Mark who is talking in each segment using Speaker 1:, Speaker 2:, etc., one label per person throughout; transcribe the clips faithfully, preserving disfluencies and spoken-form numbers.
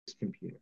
Speaker 1: Computer.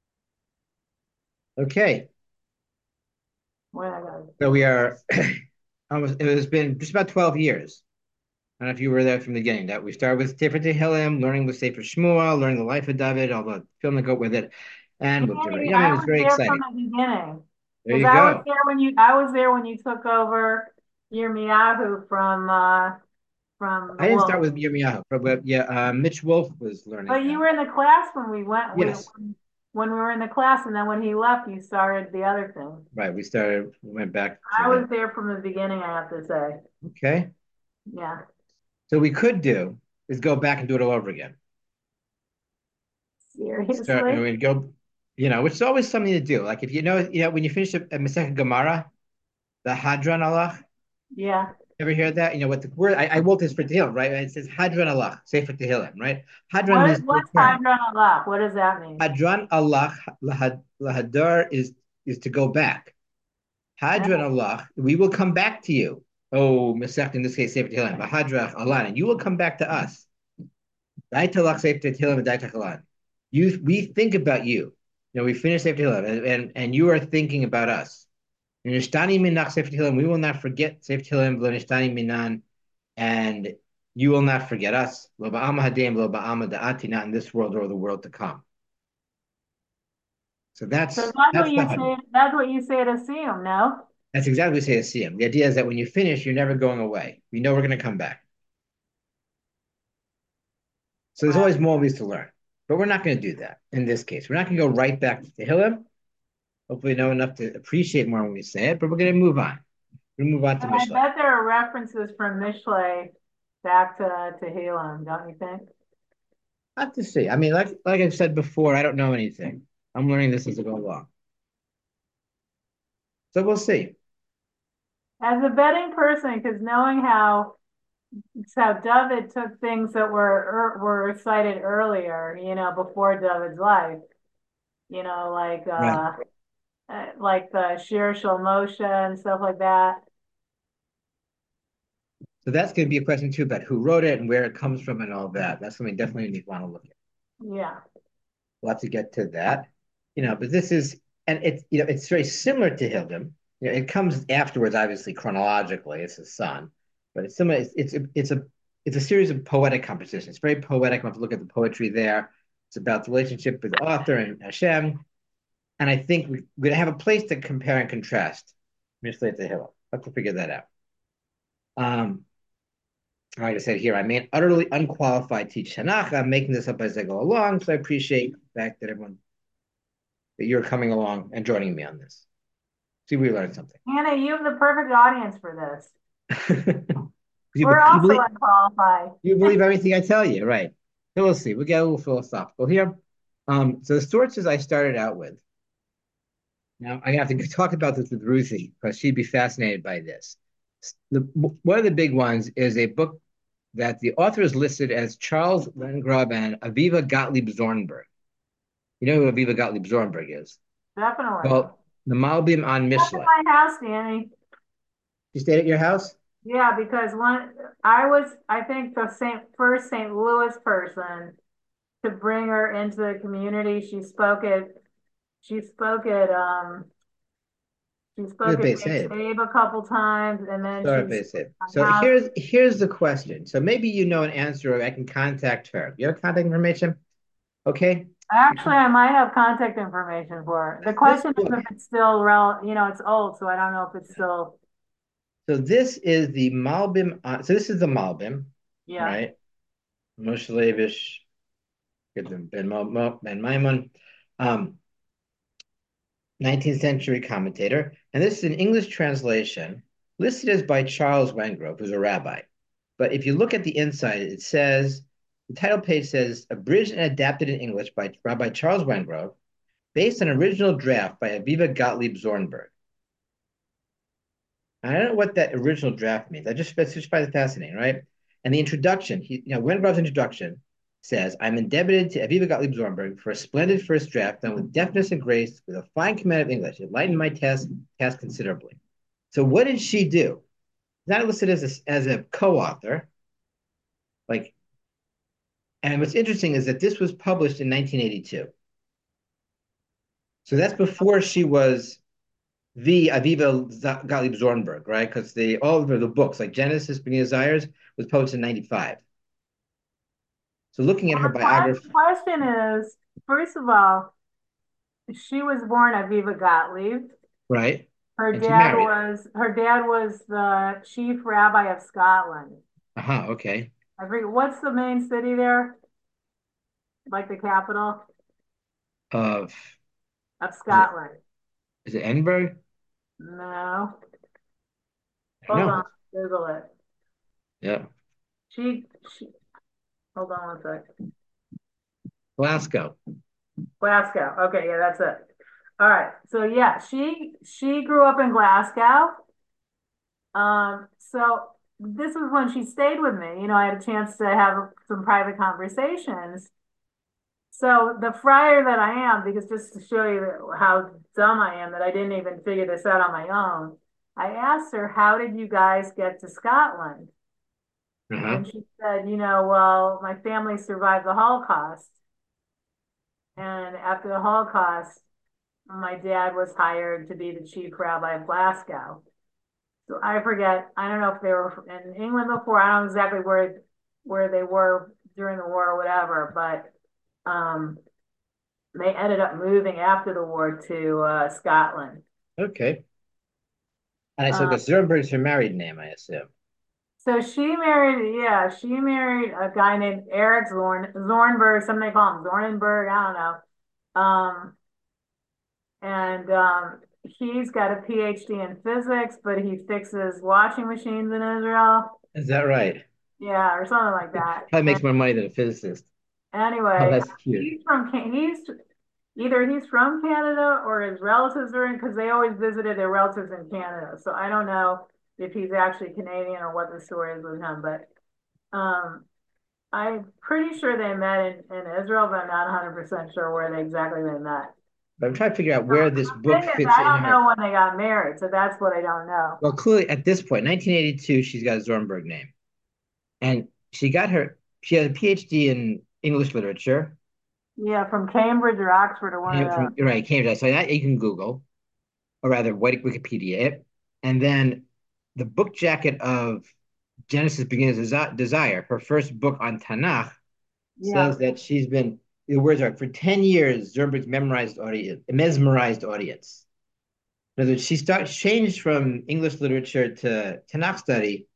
Speaker 1: Okay,
Speaker 2: Wait, I gotta.
Speaker 1: so we are almost. It has been just about twelve years. I don't know if you were there from the beginning. That we started with Sefer Tehillim, learning with Sefer Shmuel, learning the life of David, all the film that go with it, and with Deborah
Speaker 2: Maybe
Speaker 1: Yum. It
Speaker 2: I
Speaker 1: was
Speaker 2: was
Speaker 1: very
Speaker 2: there from
Speaker 1: exciting.
Speaker 2: the beginning
Speaker 1: There
Speaker 2: because
Speaker 1: you
Speaker 2: I was
Speaker 1: go.
Speaker 2: there when you I was there when you took over Yirmiyahu from uh from the
Speaker 1: I didn't start
Speaker 2: Wolf.
Speaker 1: with Yirmiyahu, but yeah, uh, Mitch Wolf was learning
Speaker 2: But you
Speaker 1: that.
Speaker 2: were in the class when we went we
Speaker 1: Yes,
Speaker 2: when we were in the class, and then when he left, you started the other thing.
Speaker 1: right. We started. We went back to
Speaker 2: I
Speaker 1: the.
Speaker 2: was there from the beginning, I have to say.
Speaker 1: Okay,
Speaker 2: Yeah.
Speaker 1: so we could do is go back and do it all over again. Start and
Speaker 2: Seriously?
Speaker 1: we go. You know, which is always something to do. Like if you know, you know, when you finish a, a Masechet Gemara, the Hadran Allah.
Speaker 2: Yeah.
Speaker 1: Ever hear that? You know what the word? I, I wrote this for Tehillim, right? It says Hadran Allah, Sefer Tehillim, right? Hadran
Speaker 2: What
Speaker 1: is the
Speaker 2: what's
Speaker 1: term.
Speaker 2: Hadron Allah? What does that mean?
Speaker 1: Hadran Allah lahad, lahadar is is to go back. Hadran
Speaker 2: Oh,
Speaker 1: Allah, we will come back to you. Oh, Masech in this case Sefer Tehillim, Hadrach Allah, and you will come back to us. Daitalach Sefer Tehillim, Daitach Allah. You, we think about you. You know, we finish Sefer Tehillim, and, and and you are thinking about us. Nishtani minach Sefer Tehillim, we will not forget Sefer Tehillim, Nishtani minan, and you will not forget us. Lo ba'ama hadim, lo ba'ama da'ati, not in this world or the world to come. So
Speaker 2: so
Speaker 1: that's
Speaker 2: that's what
Speaker 1: that's the
Speaker 2: you
Speaker 1: hadran.
Speaker 2: say that's what you say to see him, no?
Speaker 1: That's exactly what we say to Siyam. The idea is that when you finish, you're never going away. We know we're going to come back. So there's
Speaker 2: Wow.
Speaker 1: always more ways to learn, but we're not going to do that in this case. We're not going to go right back to Tehillim. Hopefully, know enough to appreciate more when we say it, but we're going to move on. We're going to move on to
Speaker 2: And I
Speaker 1: Mishlei.
Speaker 2: bet there are references from Mishlei back to to Helam, don't you think?
Speaker 1: I have to see. I mean, like like I've said before, I don't know anything. I'm learning this as I go along. So we'll see.
Speaker 2: As a betting person, because knowing how how David took things that were er, were recited earlier, you know, before David's life, you know, like
Speaker 1: Right.
Speaker 2: uh, uh, like the Shir Moshe and stuff like that.
Speaker 1: So that's going to be a question too about who wrote it and where it comes from and all that. That's something definitely we want to look at.
Speaker 2: Yeah.
Speaker 1: We'll have to get to that. You know, but this is, and it's, you know, it's very similar to Hildim. You know, it comes afterwards, obviously, chronologically. It's his son, but it's similar. It's, it's, a, it's a, it's a series of poetic compositions. It's very poetic. We have to look at the poetry there. It's about the relationship with the author and Hashem. And I think we, we're going to have a place to compare and contrast Mishle to Hillel. Have to figure that out. Um, like I said here, I'm an utterly unqualified to teach Tanakh. I'm making this up as I go along, so I appreciate the fact that everyone that you're coming along and joining me on this. See, we learned something.
Speaker 2: Hannah, you have the perfect audience for this.
Speaker 1: you,
Speaker 2: We're
Speaker 1: you
Speaker 2: also
Speaker 1: believe
Speaker 2: unqualified.
Speaker 1: you believe everything I tell you, right? So we'll see. We get a little philosophical here. Um, so the sources I started out with. Now I have to talk about this with Ruthie because she'd be fascinated by this. The, one of the big ones is a book that the author is listed as Charles Wengrob and Aviva Gottlieb Zornberg. You know who Aviva Gottlieb Zornberg is?
Speaker 2: Definitely.
Speaker 1: Well, the Malbim on
Speaker 2: That's in
Speaker 1: Mishle.
Speaker 2: my house, Danny.
Speaker 1: She stayed at your house?
Speaker 2: Yeah, because when I was, I think the Saint first Saint Louis person to bring her into the community. She spoke at she spoke at um she
Speaker 1: You're
Speaker 2: spoke at
Speaker 1: Beis
Speaker 2: Base
Speaker 1: Said.
Speaker 2: Abe a couple times, and then
Speaker 1: Sorry,
Speaker 2: she's
Speaker 1: Beis Said.
Speaker 2: on
Speaker 1: So
Speaker 2: house.
Speaker 1: here's here's the question. So maybe you know an answer, or I can contact her. You have contact information? Okay.
Speaker 2: Actually, I might have contact information for her. The
Speaker 1: This
Speaker 2: question is
Speaker 1: book.
Speaker 2: if it's still relevant. You know, it's old, so I don't know if it's still.
Speaker 1: So this is the Malbim. On, so this is the Malbim,
Speaker 2: Yeah,
Speaker 1: right? Moshe Levish, Ben Mo, Ben Maimon, um, nineteenth century commentator, and this is an English translation listed as by Charles Wengrove, who's a rabbi. But if you look at the inside, it says the title page says abridged and adapted in English by Rabbi Charles Wengrove, based on original draft by Aviva Gottlieb Zornberg. I don't know what that original draft means. I just, I just find it fascinating, right? And the introduction, he, you know, Wengrove's introduction says, I'm indebted to Aviva Gottlieb Zornberg for a splendid first draft done with deftness and grace, with a fine command of English. It lightened my task, task considerably. So what did she do? Not listed as a, as a co-author. Like, and what's interesting is that this was published in nineteen eighty-two. So that's before she was the Aviva Gottlieb Zornberg, right? Because the all of the books, like Genesis, Beginning of Desires, was published in ninety-five. So looking at her
Speaker 2: The
Speaker 1: biography,
Speaker 2: question is, first of all, she was born Aviva Gottlieb.
Speaker 1: right?
Speaker 2: Her
Speaker 1: And she
Speaker 2: dad
Speaker 1: married.
Speaker 2: was her dad was the chief rabbi of Scotland.
Speaker 1: Uh-huh, okay.
Speaker 2: I forget what's the main city there, like the capital
Speaker 1: Of
Speaker 2: of
Speaker 1: is it
Speaker 2: Scotland.
Speaker 1: is it Edinburgh?
Speaker 2: No,
Speaker 1: I don't
Speaker 2: hold
Speaker 1: know.
Speaker 2: on, Google it.
Speaker 1: Yeah.
Speaker 2: She, she hold on one sec.
Speaker 1: Glasgow.
Speaker 2: Glasgow. Okay, yeah, that's it. All right. So yeah, she she grew up in Glasgow. Um, so this was when she stayed with me. You know, I had a chance to have some private conversations. So the friar that I am, because just to show you how dumb I am that I didn't even figure this out on my own, I asked her, "How did you guys get to Scotland?"
Speaker 1: Uh-huh.
Speaker 2: And she said, "You know, well, my family survived the Holocaust, and after the Holocaust, my dad was hired to be the chief rabbi of Glasgow." So I forget, I don't know if they were in England before. I don't know exactly where where they were during the war or whatever, but um, they ended up moving after the war to uh, Scotland.
Speaker 1: Okay. And I said,
Speaker 2: Um,
Speaker 1: because Zernberg's her married name, I assume.
Speaker 2: so she married, yeah, she married a guy named Eric Zorn, Zornberg, something they call him Zornenberg, I don't know. Um, and um, he's got a PhD in physics, but he fixes washing machines in Israel.
Speaker 1: Is that right?
Speaker 2: Yeah, or something like that.
Speaker 1: Probably
Speaker 2: And
Speaker 1: makes more money than a physicist. Oh,
Speaker 2: anyway,
Speaker 1: that's cute.
Speaker 2: he's from he's either he's from Canada or his relatives are in because they always visited their relatives in Canada. So I don't know if he's actually Canadian or what the story is with him, but um, I'm pretty sure they met in, in Israel, but I'm not one hundred percent sure where they exactly they met.
Speaker 1: But I'm trying to figure out where this
Speaker 2: The
Speaker 1: book
Speaker 2: thing is,
Speaker 1: fits
Speaker 2: I
Speaker 1: in
Speaker 2: don't
Speaker 1: her.
Speaker 2: know when they got married, so that's what I don't know.
Speaker 1: Well, clearly at this point, nineteen eighty-two, she's got a Zornberg name. And she got her, she has a PhD in English literature.
Speaker 2: Yeah, from Cambridge or Oxford or one of
Speaker 1: Came from,
Speaker 2: those.
Speaker 1: right, Cambridge. So that you can Google, or rather, Wikipedia it. And then the book jacket of Genesis Begins Desire, her first book on Tanakh,
Speaker 2: Yeah.
Speaker 1: says that she's been, the words are, for ten years, Zernberg's memorized audience, mesmerized audience. In other words, she started changed from English literature to Tanakh study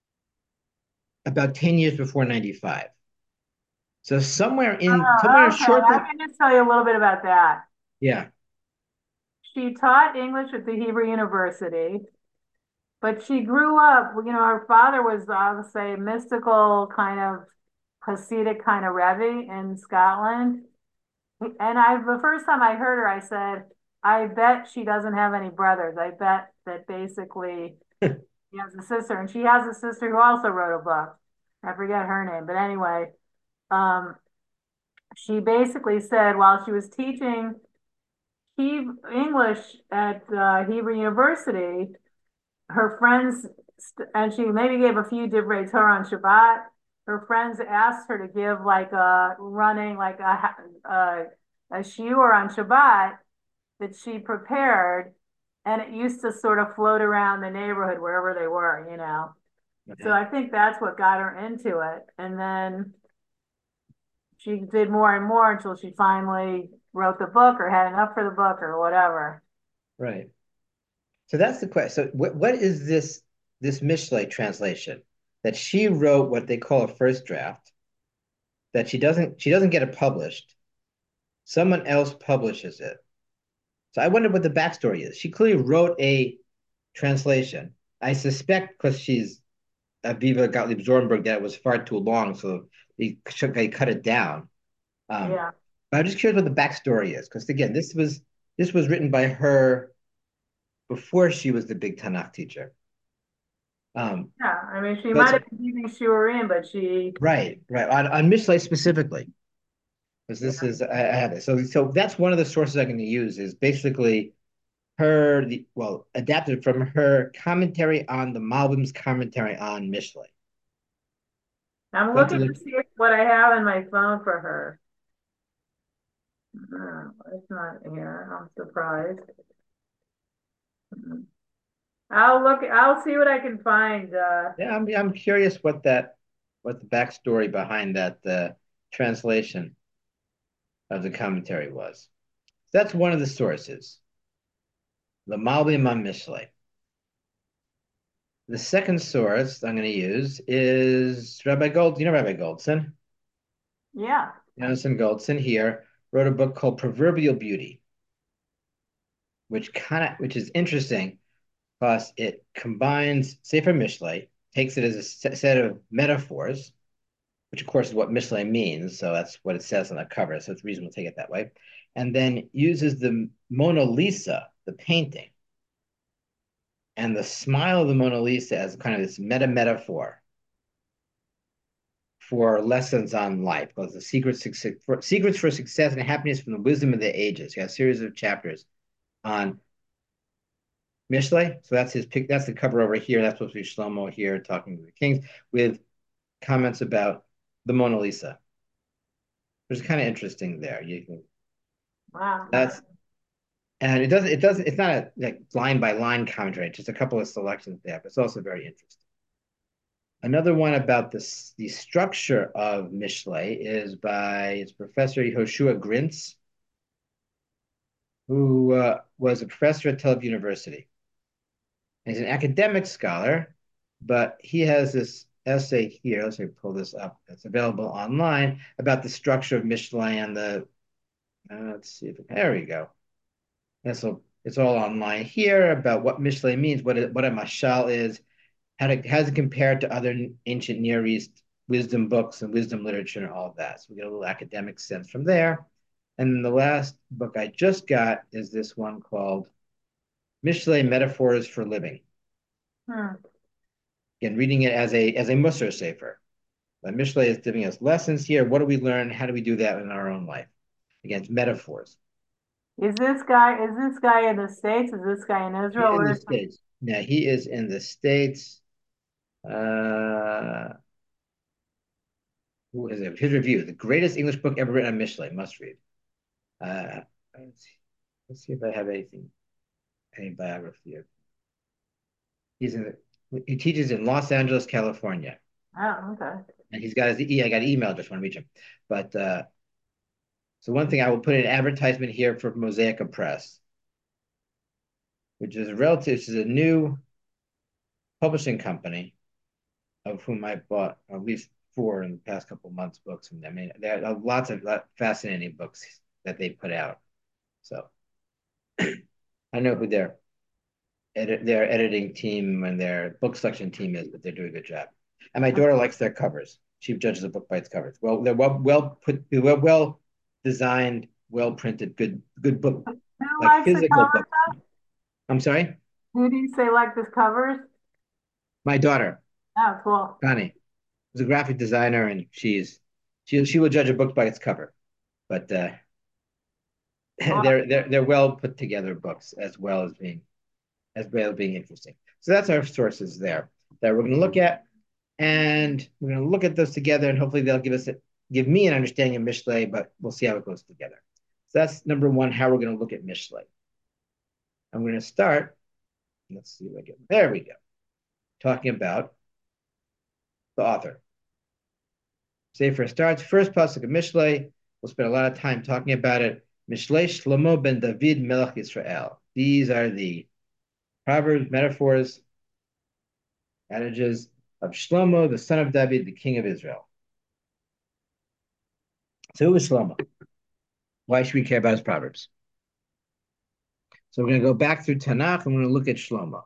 Speaker 1: about ten years before ninety-five. So somewhere in somewhere
Speaker 2: Oh, okay. I
Speaker 1: shortly,
Speaker 2: can just tell you a little bit about that.
Speaker 1: yeah.
Speaker 2: She taught English at the Hebrew University, but she grew up, you know, her father was, I'll say, mystical kind of Hasidic kind of Rebbe in Scotland. And I, the first time I heard her, I said, I bet she doesn't have any brothers. I bet that basically she has a sister, and she has a sister who also wrote a book. I forget her name, but anyway, um, she basically said while she was teaching he English at uh, Hebrew University, her friends, and she maybe gave a few divrei Torah on Shabbat. Her friends asked her to give like a running, like a a, a shiur on Shabbat that she prepared, and it used to sort of float around the neighborhood wherever they were, you know. So
Speaker 1: Uh-huh.
Speaker 2: I think that's what got her into it, and then she did more and more until she finally wrote the book or had enough for the book or whatever.
Speaker 1: Right. So that's the question. So what, what is this this Mishlei translation that she wrote what they call a first draft that she doesn't she doesn't get it published. Someone else publishes it. So I wonder what the backstory is. She clearly wrote a translation. I suspect because she's Aviva Gottlieb Zornberg that it was far too long, so they, they cut it down. Um,
Speaker 2: Yeah.
Speaker 1: but I'm just curious what the backstory is, because again, this was this was written by her before she was the big Tanakh teacher. Um,
Speaker 2: Yeah. I mean, she
Speaker 1: but
Speaker 2: might have been using Shurim, but she,
Speaker 1: right, right on, on Mishlei specifically, because this
Speaker 2: yeah.
Speaker 1: is I, I have it. So so that's one of the sources I'm going to use is basically her the well adapted from her commentary on the Malbim's commentary on Mishlei.
Speaker 2: I'm
Speaker 1: So I have to
Speaker 2: looking
Speaker 1: look.
Speaker 2: to see what I have in my phone for her. No, it's not here. I'm surprised. Mm. I'll look, I'll see what I can find. Uh,
Speaker 1: Yeah, I'm I'm curious what that what the backstory behind that uh, translation of the commentary was. That's one of the sources, the Malbim on Mishlei. The second source I'm going to use is Rabbi Gold. You know Rabbi Goldson?
Speaker 2: yeah.
Speaker 1: Jonathan Goldson here wrote a book called Proverbial Beauty, which kind of which is interesting because it combines Sefer Mishlei, takes it as a set of metaphors, which of course is what Mishlei means. So that's what it says on the cover. So it's reasonable to take it that way. And then uses the Mona Lisa, the painting, and the smile of the Mona Lisa as kind of this meta metaphor for lessons on life, because the secrets for, secrets for success and happiness from the wisdom of the ages. You have a series of chapters on Mishlei. So that's his pick. That's the cover over here. That's supposed to be Shlomo here talking to the kings with comments about the Mona Lisa, which is kind of interesting there. You can
Speaker 2: Wow.
Speaker 1: that's and it doesn't it doesn't it's not a like line by line commentary, just a couple of selections there, but it's also very interesting. Another one about this the structure of Mishlei is by its Professor Yehoshua Grintz, who uh, was a professor at Tel Aviv University. And he's an academic scholar, but he has this essay here. Let's see, pull this up. It's available online about the structure of Mishlei and the. Uh, let's see if there we go. And so it's all online here about what Mishlei means, what it, what a mashal is, how to how does it compare to other ancient Near East wisdom books and wisdom literature and all of that. So we get a little academic sense from there. And then the last book I just got is this one called Mishlei Metaphors for Living.
Speaker 2: Hmm.
Speaker 1: Again, reading it as a as a Musar Sefer. The Mishlei is giving us lessons here. What do we learn? How do we do that in our own life? Again, it's metaphors.
Speaker 2: Is this guy, is this guy in the States? Is this guy in
Speaker 1: He's
Speaker 2: Israel?
Speaker 1: in
Speaker 2: Where
Speaker 1: the
Speaker 2: is he?
Speaker 1: States. Now he is in the States. Uh, who is it? His review: the greatest English book ever written on Mishlei. Must read. Uh, let's see, let's see if I have anything, any biography of. He's in. The, he teaches in Los Angeles, California,
Speaker 2: Oh, okay.
Speaker 1: and he's got his. I got an email. Just want to reach him, but uh, so one thing I will put an advertisement here for Mosaica Press, which is a relative, which is a new publishing company of whom I bought at least four in the past couple of months books from them. I mean, there are lots of fascinating books that they put out. So I know who their edit their editing team and their book selection team is, but they're doing a good job. And my daughter likes their covers. She judges a book by its covers. Well, they're well well put, well, well designed, well printed, good good book,
Speaker 2: Who
Speaker 1: like
Speaker 2: likes the
Speaker 1: physical
Speaker 2: cover?
Speaker 1: books. I'm sorry,
Speaker 2: Who do you say like this covers?
Speaker 1: my daughter
Speaker 2: Oh, cool.
Speaker 1: Connie is a graphic designer, and she's she she will judge a book by its cover. But uh,
Speaker 2: Well,
Speaker 1: they're they're they're well put together books as well as being as well as being interesting. So that's our sources there that we're going to look at, and we're going to look at those together, and hopefully they'll give us a, give me an understanding of Mishlei, but we'll see how it goes together. So that's number one, how we're going to look at Mishlei. I'm going to start. Let's see if I get there. We go. Talking about the author. Sefer starts first pasuk of Mishlei. We'll spend a lot of time talking about it. Mishlei Shlomo ben David Melech Israel. These are the proverbs, metaphors, adages of Shlomo, the son of David, the king of Israel. So who is Shlomo? Why should we care about his proverbs? So we're going to go back through Tanakh and we're going to look at Shlomo.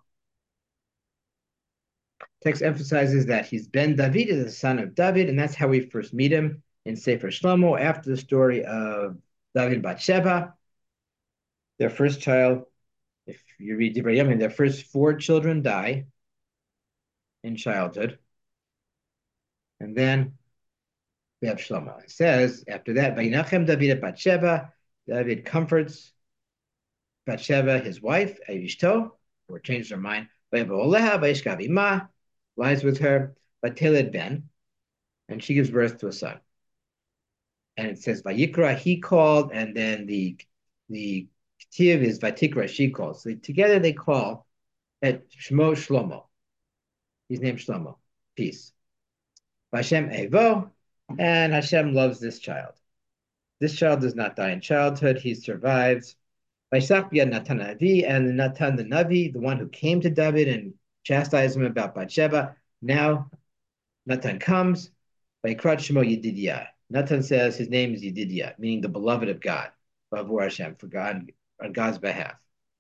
Speaker 1: Text emphasizes that he's Ben David, is the son of David, and that's how we first meet him in Sefer Shlomo after the story of David Bathsheba, their first child. If you read Divrei Yamin, their first four children die in childhood. And then we have Shlomo. It says, after that, Vayinachem David at Bathsheba, David comforts Bathsheba, his wife, Ayishto, or changed her mind, Vayaboleha, Vayishkav Ima, lies with her, Bateled Ben, and she gives birth to a son. and it says Vayikra, he called, and then the the Ketiv is Vatikra, she called. So together they call at Shmo Shlomo. He's named Shlomo. Peace. Hashem Evo, and Hashem loves this child. This child does not die in childhood. He survives. Vaishach B'yad Natan Navi, and Natan the Navi, the one who came to David and chastised him about Bathsheba. Now Natan comes. Vaikrat Shemo Yedidiah. Natan says his name is Yedidiah, meaning the beloved of God, Bavur Hashem, for God, on God's behalf.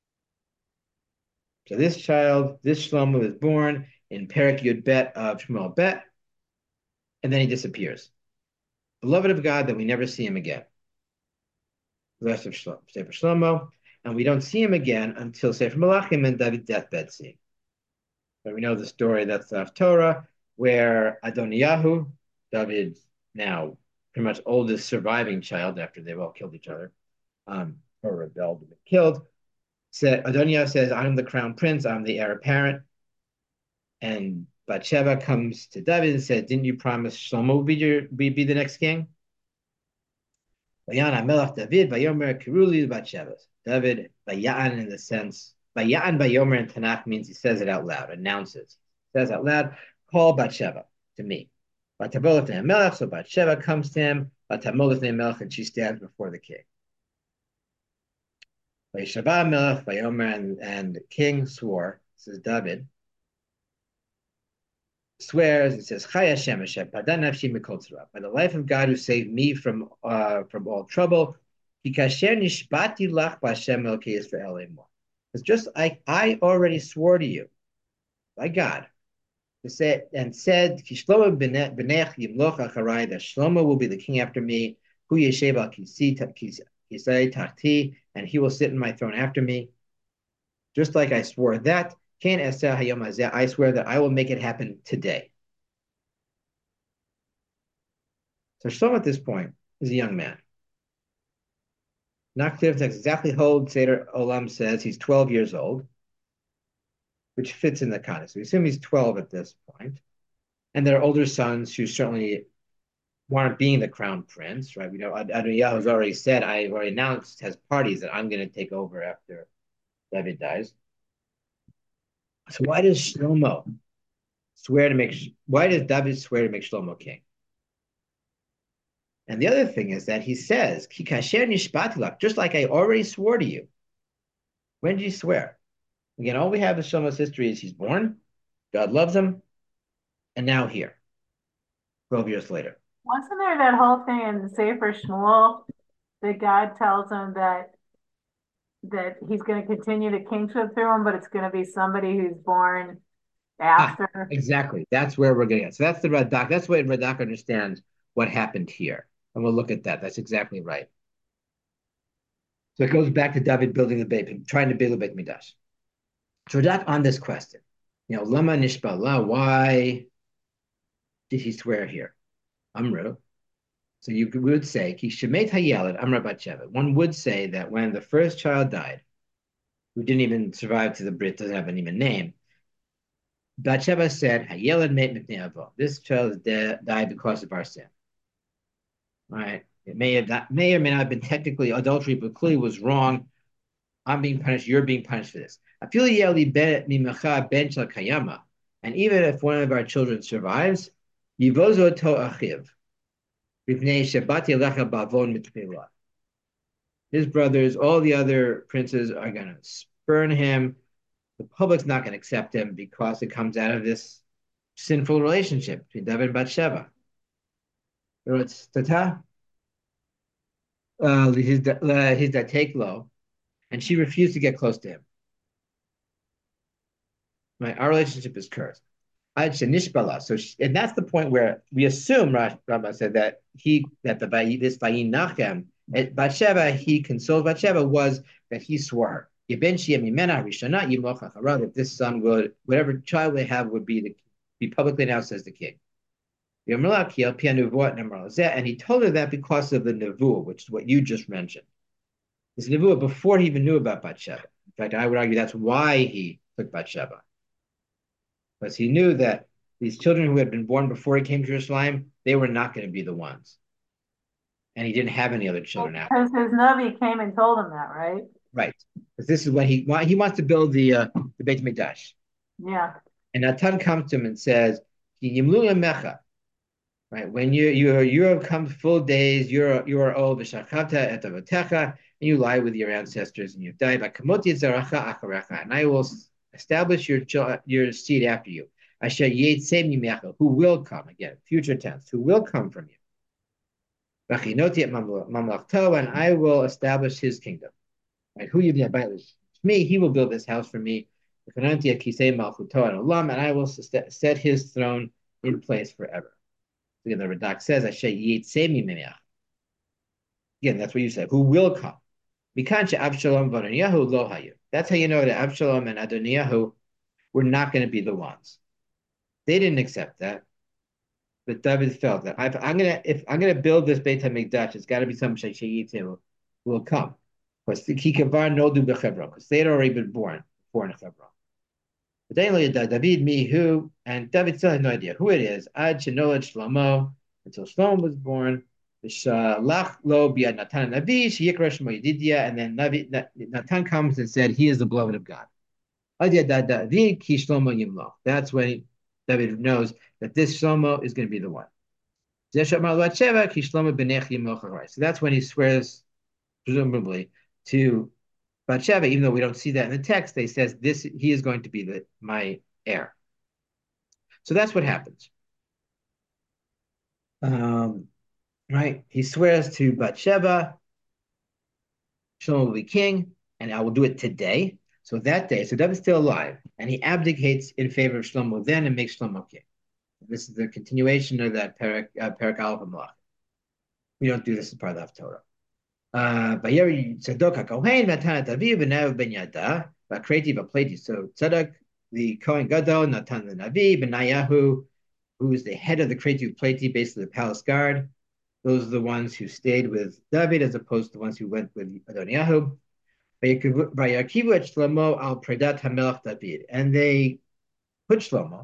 Speaker 1: So this child, this Shlomo, is born in Perak Yud Bet of Shmuel Bet, and then he disappears. Beloved of God, that we never see him again. The rest of Shlomo, Sefer Shlomo, and we don't see him again until Sefer Malachim and David's deathbed scene. But we know the story that's of Torah, where Adoniyahu, David's now pretty much oldest surviving child after they've all killed each other, um, or rebelled and been killed, said Adoniyahu says, "I'm the crown prince. I'm the heir apparent." And Bathsheba comes to David and said, "Didn't you promise Shlomo would be, your, be, be the next king?" Vayan Melech David, Vayomer Kiruli Bathsheba. David, Vayan in the sense, Vayan Vayomer in Tanakh means he says it out loud, announces, says out loud, call Bathsheba to me. Vataboleth Melech, so Bathsheba comes to him, Vatamoleth Melech, and she stands before the king. Vayishabah Melech, Vayomer, and, and the king swore, says David, swears, it says, Chai Hashem Hashem, Padan Nafshi Mikol Tzara, by the life of God who saved me from uh, from all trouble, Kikasher Nishbati Lach B'Hashem Elokei Yisrael Emor. It's just like I already swore to you, by God, to say, and said, Kishlomo B'nech Yimloch Acharai, that Shlomo will be the king after me, Hu Yeshev Al Kisei Tachti, and he will sit in my throne after me. Just like I swore that, I swear that I will make it happen today. So Shlomo at this point is a young man. Not clear if that's exactly how old Seder Olam says. He's twelve years old, which fits in the context. We assume he's twelve at this point. And there are older sons who certainly weren't being the crown prince, right? We know Adoniyahu has already said, I already announced, has parties that I'm going to take over after David dies. So why does Shlomo swear to make, why does David swear to make Shlomo king? And the other thing is that he says, Kikasher nishbatilak, just like I already swore to you. When did you swear? Again, all we have in Shlomo's history is he's born, God loves him, and now here, twelve years later.
Speaker 2: Wasn't there that whole thing in the Sefer Shmuel that God tells him that that he's going to continue the kingship through him, but it's going to be somebody who's born after?
Speaker 1: Ah, exactly. That's where we're getting at. So that's the Radak. That's why Radak understands what happened here. And we'll look at that. That's exactly right. So it goes back to David building the Beit, trying to build the Beit Midrash. So Radak on this question, you know, Lama Nishbala, why did he swear here? Amru. So you would say, Ki Shemet Hayelad Amra Bathsheba. One would say that when the first child died, who didn't even survive to the Brit, doesn't have an even name, Bathsheba said, Hayelad Meit Mipnei Avo. This child died because of our sin. Right? It may have not, may or may not have been technically adultery, but clearly was wrong. I'm being punished. You're being punished for this. I feel Yeli Ben Mimacha Ben Shel Kayama. And even if one of our children survives, Yivozo To Achiv. His brothers, all the other princes are going to spurn him. The public's not going to accept him because it comes out of this sinful relationship between David and Bathsheba. It's Tata, uh, his Dateklo, and she refused to get close to him. Right? Our relationship is cursed. So, she, and that's the point where we assume Rabbah said that he that the this Vayinachem Bathsheba, he consoled Bathsheba, was that he swore her. That this son would, whatever child they have, would be the, be publicly announced as the king. And he told her that because of the nevuah, which is what you just mentioned. This nevuah before he even knew about Bathsheba. In fact, I would argue that's why he took Bathsheba. Because he knew that these children who had been born before he came to Jerusalem, they were not going to be the ones. and he didn't have any other
Speaker 2: Well,
Speaker 1: children after.
Speaker 2: because his Navi came and told him that, right?
Speaker 1: Right, because this is what he he wants to build the uh, the Beit Mikdash,
Speaker 2: Yeah.
Speaker 1: and Natan comes to him and says, "Yimlu mecha." Right, when you you you have come full days, you're you are old, v'shachata et avotecha, and you lie with your ancestors, and you die. But kamoti zaracha acharecha, and I will establish your your seed after you. Asher yitzem yimecha, who will come again, future tense, who will come from you. V'chinoti et mamlachto, and I will establish his kingdom. Right, who you me, he will build this house for me. V'chinoti et kisei malchuto and olam, and I will set his throne in place forever. Again, the Radak says, Asher yitzemi mimiach. Again, that's what you said. Who will come? Mikancha Avshalom v'Adoniyahu lo hayu. That's how you know that Avshalom and Adoniyahu were not going to be the ones. They didn't accept that, but David felt that if I'm gonna if I'm gonna build this Beit Hamikdash, it's got to be some Shayyitzim will, will come. Because the Kikavar Nodu bechevron, because they had already been born born in Hebron. But then David me who, and David still had no idea who it is. Ad Shenolad Shlomo, until Shlomo was born. Lach lo biad Natan Navi, Sheyikra Shmo Yedidia, and then Navi, Natan comes and said, he is the beloved of God. That's when David knows that this Shlomo is going to be the one. So that's when he swears, presumably, to Bathsheba, even though we don't see that in the text, they says this he is going to be the my heir. So that's what happens. Um, right? He swears to Bathsheba, Shlomo will be king, and I will do it today. So that day, so David's still alive, and he abdicates in favor of Shlomo then and makes Shlomo king. This is the continuation of that Perak uh, Perak Aleph Malach. We don't do this as part of the Haftorah. Bayeri Tzadok HaKohen Natan Aviv Benav Ben Yada Bakreti Bapleti. So Tzadok, the Kohen Gadol, Natan the Navi, Benayahu, who is the head of the Kreti Pleti, basically the palace guard. Those are the ones who stayed with David as opposed to the ones who went with Adoniyahu. Vayakivu et Shlomo al Predat HaMelech David. And they put Shlomo,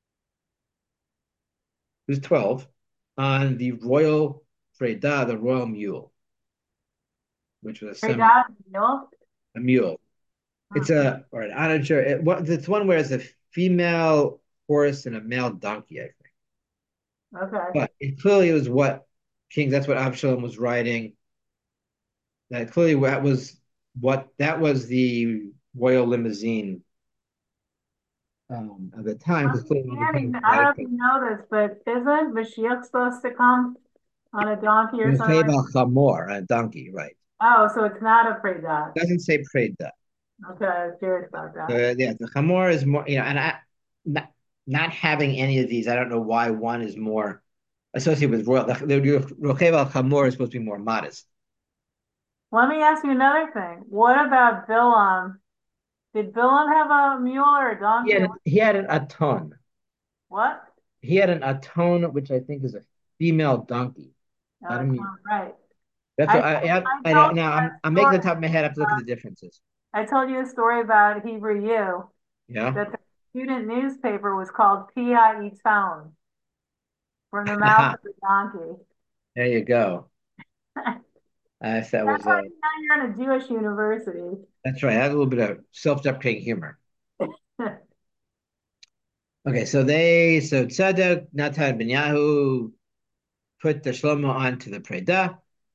Speaker 1: who's twelve, on the royal Predah, the royal mule, which was some a mule. It's a or an onager. It, it's one where it's a female horse and a male donkey, I think.
Speaker 2: Okay.
Speaker 1: But it clearly was what King. That's what Absalom was riding. That clearly that was what that was the royal limousine um, at the time. Because clearly,
Speaker 2: I don't know if you know this, but isn't Mashiach supposed to come on a donkey or something?
Speaker 1: Chamor, a donkey, right?
Speaker 2: Oh, so it's not a Preda.
Speaker 1: It doesn't say Preda.
Speaker 2: Okay, I was curious about that.
Speaker 1: Uh, yeah, the Chamor is more, you know, and I not, not having any of these, I don't know why one is more associated with royal. The, the Rochev al Chamor is supposed to be more modest.
Speaker 2: Let me ask you another thing. What about Bilam? Did Bilam have a mule or a donkey?
Speaker 1: He had, he had an aton.
Speaker 2: What?
Speaker 1: He had an aton, which I think is a female donkey.
Speaker 2: Oh, I mean, right.
Speaker 1: That's what I, I, I, I now I'm, I'm making the top of my head. I have to look at the differences.
Speaker 2: I told you a story about Hebrew U.
Speaker 1: Yeah.
Speaker 2: That the student newspaper was called P I E Town from the mouth of the donkey.
Speaker 1: There you go. uh, that
Speaker 2: that's
Speaker 1: was,
Speaker 2: how
Speaker 1: uh,
Speaker 2: you know you're in a Jewish university.
Speaker 1: That's right. I had a little bit of self-deprecating humor. Okay, so they so Tzadok, Natan Ben Yahu put the Shlomo onto the Preda,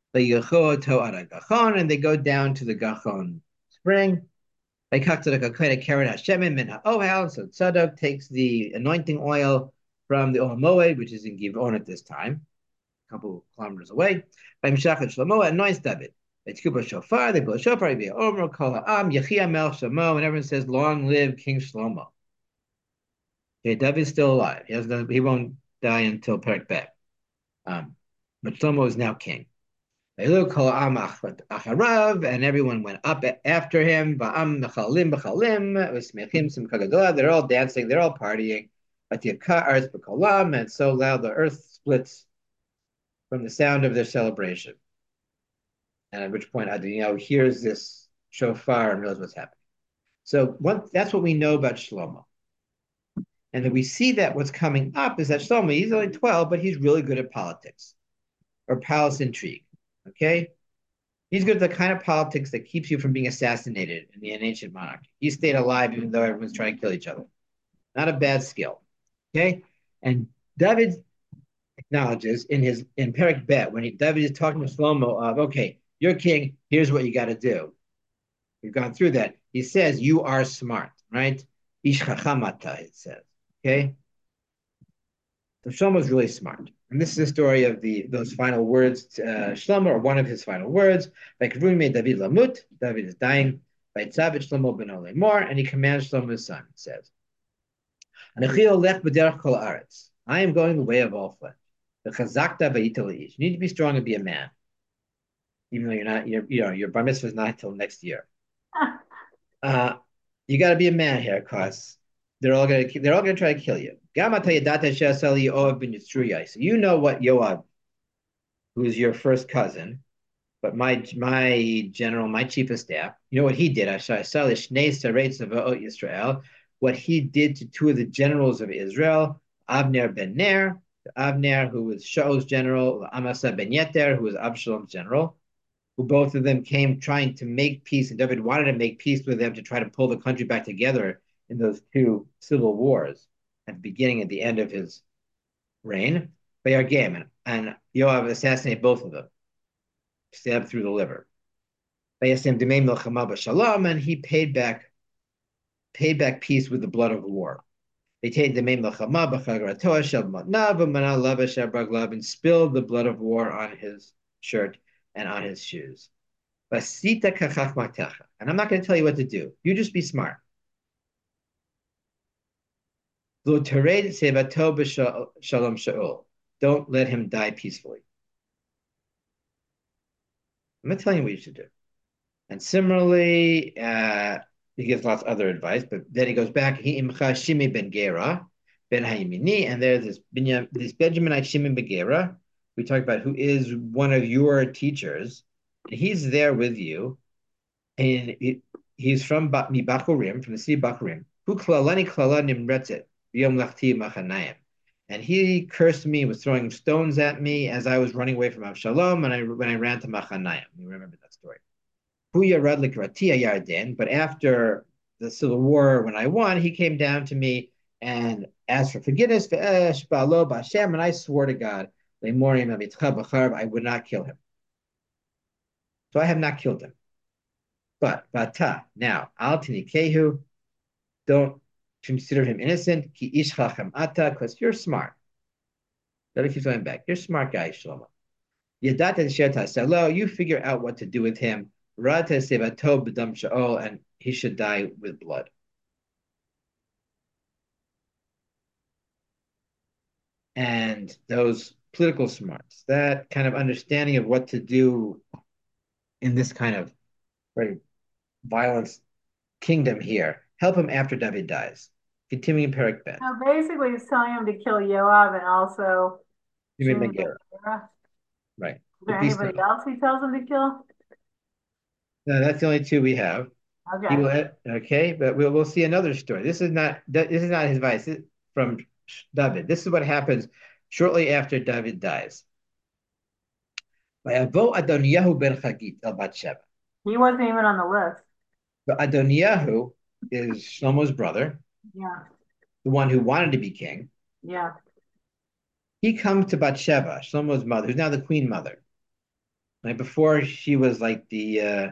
Speaker 1: and they go down to the Gachon spring. So Tzadok takes the anointing oil from the Ohl Moed, which is in Givon at this time, a couple of kilometers away. By Mishachat Shlomo anoints David. They blow shofar, they blow shofar, Omer, Kol Ha'am, Yechia Melech Shlomo, and everyone says, "Long live King Shlomo." Okay, David's still alive. He has he won't die until Perek Bet. Um, but Shlomo is now king. They look Kol Ha'am Acharav, and everyone went up after him. Ba'am Mechalim Bechalim, V'Smechim Sim Kagadolah. They're all dancing, they're all partying. But the Earth B'Kolam, and so loud the earth splits from the sound of their celebration. And at which point Adoniyahu hears this shofar and realizes what's happening. So one, that's what we know about Shlomo. And then we see that what's coming up is that Shlomo, he's only twelve, but he's really good at politics or palace intrigue. Okay, he's good at the kind of politics that keeps you from being assassinated in the ancient monarchy. He stayed alive even though everyone's trying to kill each other. Not a bad skill. Okay, and David acknowledges in his in Perik Bet when he, David is talking to Shlomo of, okay, you're king. Here's what you got to do. We've gone through that. He says you are smart, right? Ish chachamata, it says. Okay, so Shlomo is really smart, and this is the story of the those final words. Uh, Shlomo, or one of his final words, like Rumi David Lamut. David is dying. By Tzavit Shlomo ben Olemor, and he commands Shlomo his son. It says, I am going the way of all flesh. You need to be strong and be a man, even though you're not. You're, you know, your bar mitzvah is not until next year. Uh, you got to be a man here, cause they're all gonna they're all gonna try to kill you. So you know what Yoav, who's your first cousin, but my my general, my chief of staff, you know what he did? Israel, what he did to two of the generals of Israel, Abner ben Ner, Abner, who was Shaul's general, Amasa ben Yeter, who was Absalom's general, who both of them came trying to make peace, and David wanted to make peace with them to try to pull the country back together in those two civil wars at the beginning and the end of his reign. They are game, and Yoav assassinated both of them, stabbed through the liver. And he paid back paid back peace with the blood of war. They take the main and spilled the blood of war on his shirt and on his shoes. And I'm not going to tell you what to do. You just be smart. Don't let him die peacefully. I'm not telling you what you should do. And similarly, uh, he gives lots of other advice, but then he goes back. He imcha Shimi ben Gera, ben Hayimini, and there's this, this Benjaminite Shimon ben Gera, we talked about, who is one of your teachers. He's there with you, and it, he's from Bachurim, from the city of Bachurim. Who klalani klalanim retzet yom lachti machanayim. And he cursed me, was throwing stones at me as I was running away from Avshalom, and I when I ran to Machanayim. You remember that story. But after the Civil War, when I won, he came down to me and asked for forgiveness, and I swore to God, I would not kill him. So I have not killed him. But Bata, now, Al Tinikehu, don't consider him innocent, ki ish ata, because you're smart. Let me keep going back. You're a smart guy, Shlomo. You figure out what to do with him. And he should die with blood. And those political smarts, that kind of understanding of what to do in this kind of very violent kingdom here, help him after David dies. Continuing Perik Bet.
Speaker 2: So basically, he's telling him to kill Yoav and also Shimei ben Gera.
Speaker 1: Right.
Speaker 2: Is there anybody else he tells him to kill?
Speaker 1: No, that's the only two we have.
Speaker 2: Okay.
Speaker 1: Will, okay, but we'll we'll see another story. This is not this is not his advice from David. This is what happens shortly after David dies. Adoniyahu ben Chagit el Batsheva.
Speaker 2: He wasn't even on the list.
Speaker 1: But Adoniyahu is Shlomo's brother.
Speaker 2: Yeah.
Speaker 1: The one who wanted to be king.
Speaker 2: Yeah.
Speaker 1: He comes to Batsheva, Shlomo's mother, who's now the queen mother. Like before, she was like the uh,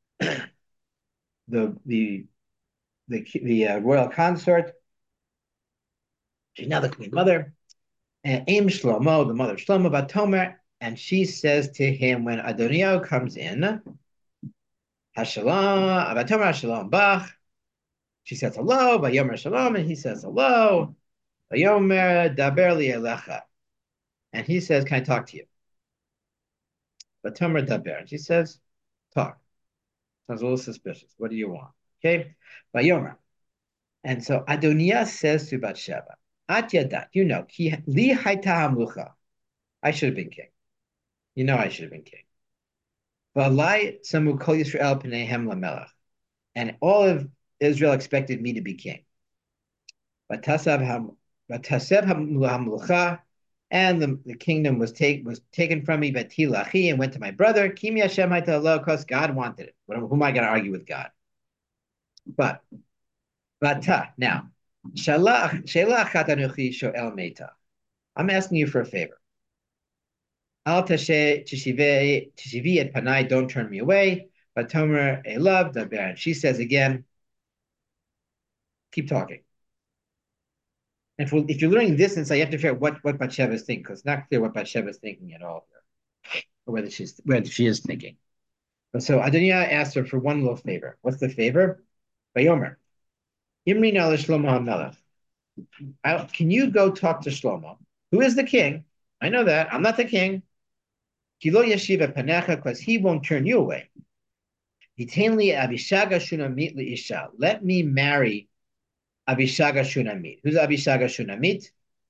Speaker 1: the the the the uh, royal consort. She's now the queen mother. And Aim Shlomo, the mother of Shlomo, Batomer, and she says to him when Adoniyahu comes in, Hashalom, Batomer Hashalom Bach. She says hello, Vayomer Shalom, and he says hello, Vayomer Daber li Elecha. And he says, can I talk to you? Batomer Daber. And she says, talk. Sounds a little suspicious. What do you want? Okay. Vayomer. And so Adoniah says to Bathsheba, At yadat, you know, ki li haita hamlucha. I should have been king. You know I should have been king. V'alai samu kol Yisrael pneihem lamelech. And all of Israel expected me to be king. V'tasev hamlucha, and the, the kingdom was take was taken from me, Betilachi, and went to my brother. Kimi Hashem because God wanted it. Who am I going to argue with God? But Vata now, Shalach Shalach Chatanuchi Shoel Meta. I'm asking you for a favor. Al Tashe Tishivi et Panai, don't turn me away. But Tomer Elav the Baron. She says again, keep talking. And if, if you're learning this inside, you have to figure out what, what Bathsheba is thinking, because it's not clear what Bathsheba is thinking at all here, or whether she's whether she is thinking. But so Adoniah asked her for one little favor. What's the favor? Bayomer. Imri na Shlomo HaMelech. Can you go talk to Shlomo, who is the king? I know that. I'm not the king. Kilo yeshiva panecha, because he won't turn you away. Hitanli Abishaga Shunamit Isha. Let me marry Abishaga Shunamit. Who's Abishaga Shunamit?